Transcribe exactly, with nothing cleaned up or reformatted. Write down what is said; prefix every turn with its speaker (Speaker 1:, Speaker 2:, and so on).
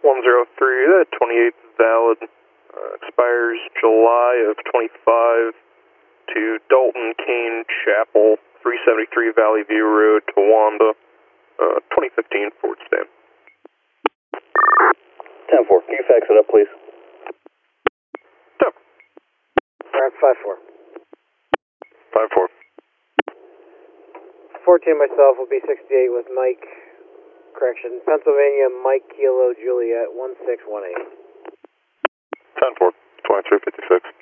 Speaker 1: one zero three, that twenty-eight is valid. Uh, expires July of twenty-five to Dalton Kane Chapel, three seventy-three Valley View Road, Towanda, uh, twenty fifteen Ford Stamp.
Speaker 2: ten four, can you fax it up, please?
Speaker 1: Yep.
Speaker 3: Alright, five four.
Speaker 1: five four.
Speaker 3: fourteen myself will be sixty-eight with Mike, correction, Pennsylvania, Mike Kilo Juliet, one six one eight.
Speaker 1: ten four, twenty-three fifty-six.